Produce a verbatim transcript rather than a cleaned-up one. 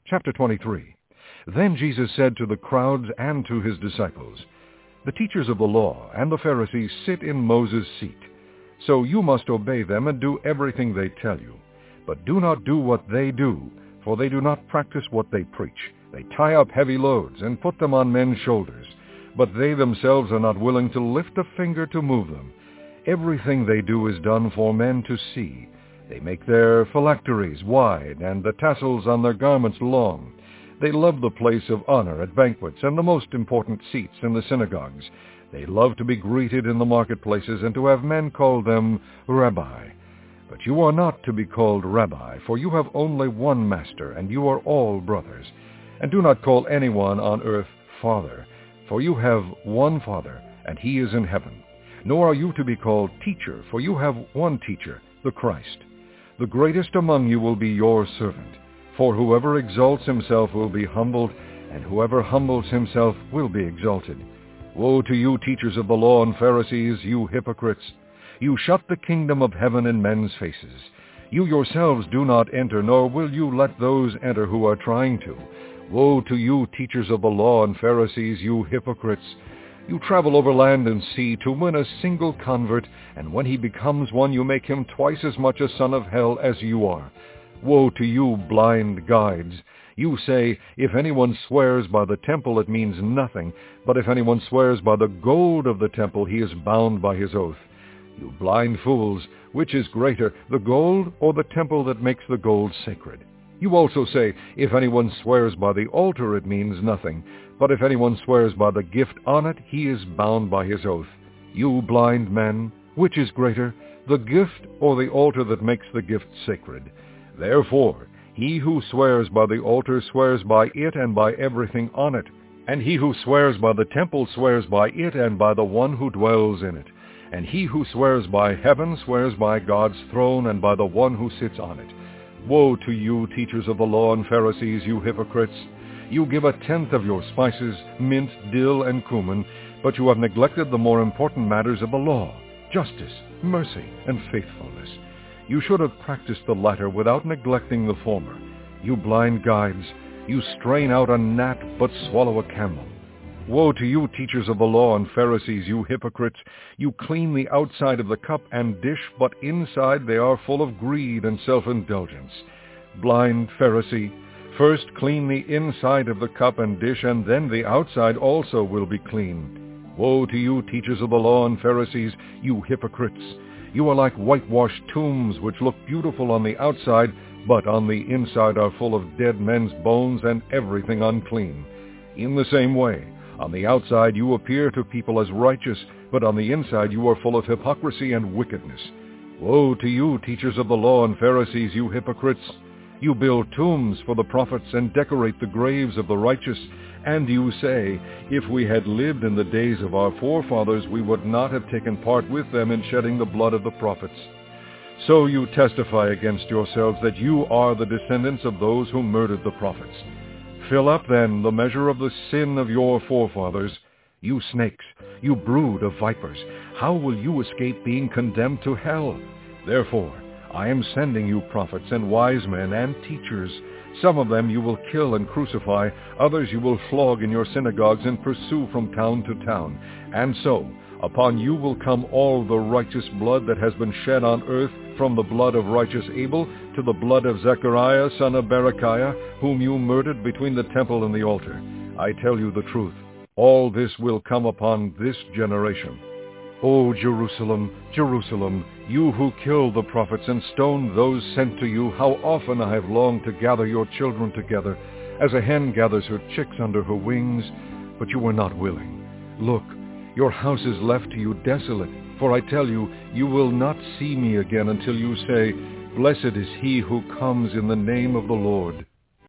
Chapter twenty-three. Then Jesus said to the crowds and to his disciples, "The teachers of the law and the Pharisees sit in Moses' seat. So you must obey them and do everything they tell you. But do not do what they do, for they do not practice what they preach. They tie up heavy loads and put them on men's shoulders, but they themselves are not willing to lift a finger to move them. Everything they do is done for men to see. They make their phylacteries wide and the tassels on their garments long. They love the place of honor at banquets and the most important seats in the synagogues. They love to be greeted in the marketplaces and to have men call them Rabbi. But you are not to be called Rabbi, for you have only one master, and you are all brothers. And do not call anyone on earth Father, for you have one Father, and he is in heaven. Nor are you to be called Teacher, for you have one Teacher, the Christ. The greatest among you will be your servant. For whoever exalts himself will be humbled, and whoever humbles himself will be exalted. Woe to you, teachers of the law and Pharisees, you hypocrites! You shut the kingdom of heaven in men's faces. You yourselves do not enter, nor will you let those enter who are trying to. Woe to you, teachers of the law and Pharisees, you hypocrites! You travel over land and sea to win a single convert, and when he becomes one, you make him twice as much a son of hell as you are. Woe to you, blind guides! You say, if anyone swears by the temple, it means nothing, but if anyone swears by the gold of the temple, he is bound by his oath. You blind fools, which is greater, the gold or the temple that makes the gold sacred? You also say, if anyone swears by the altar, it means nothing, but if anyone swears by the gift on it, he is bound by his oath. You blind men, which is greater, the gift or the altar that makes the gift sacred? Therefore, he who swears by the altar swears by it and by everything on it, and he who swears by the temple swears by it and by the one who dwells in it. And he who swears by heaven swears by God's throne and by the one who sits on it. Woe to you, teachers of the law and Pharisees, you hypocrites! You give a tenth of your spices, mint, dill, and cumin, but you have neglected the more important matters of the law, justice, mercy, and faithfulness. You should have practiced the latter without neglecting the former. You blind guides! You strain out a gnat, but swallow a camel. Woe to you, teachers of the law and Pharisees, you hypocrites! You clean the outside of the cup and dish, but inside they are full of greed and self-indulgence. Blind Pharisee! First clean the inside of the cup and dish, and then the outside also will be clean. Woe to you, teachers of the law and Pharisees, you hypocrites! You are like whitewashed tombs, which look beautiful on the outside, but on the inside are full of dead men's bones and everything unclean. In the same way, on the outside you appear to people as righteous, but on the inside you are full of hypocrisy and wickedness. Woe to you, teachers of the law and Pharisees, you hypocrites! You build tombs for the prophets and decorate the graves of the righteous, and you say, if we had lived in the days of our forefathers, we would not have taken part with them in shedding the blood of the prophets. So you testify against yourselves that you are the descendants of those who murdered the prophets. Fill up, then, the measure of the sin of your forefathers. You snakes, you brood of vipers, how will you escape being condemned to hell? Therefore, I am sending you prophets and wise men and teachers. Some of them you will kill and crucify, others you will flog in your synagogues and pursue from town to town. And so, upon you will come all the righteous blood that has been shed on earth, from the blood of righteous Abel to the blood of Zechariah, son of Berechiah, whom you murdered between the temple and the altar. I tell you the truth, all this will come upon this generation. O Jerusalem, Jerusalem, you who killed the prophets and stoned those sent to you, how often I have longed to gather your children together, as a hen gathers her chicks under her wings, but you were not willing. Look, your house is left to you desolate, for I tell you, you will not see me again until you say, Blessed is he who comes in the name of the Lord.